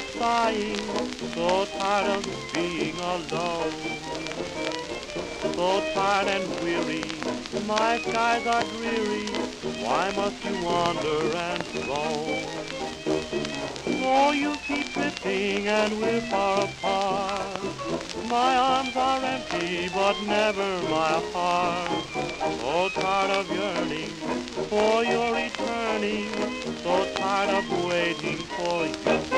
sighing, so tired of being alone. So tired and weary, my skies are dreary, why must you wander and roam? Oh, you keep drifting and we're far apart. My arms are empty, but never my heart. So tired of yearning for your returning, so tired of waiting for you.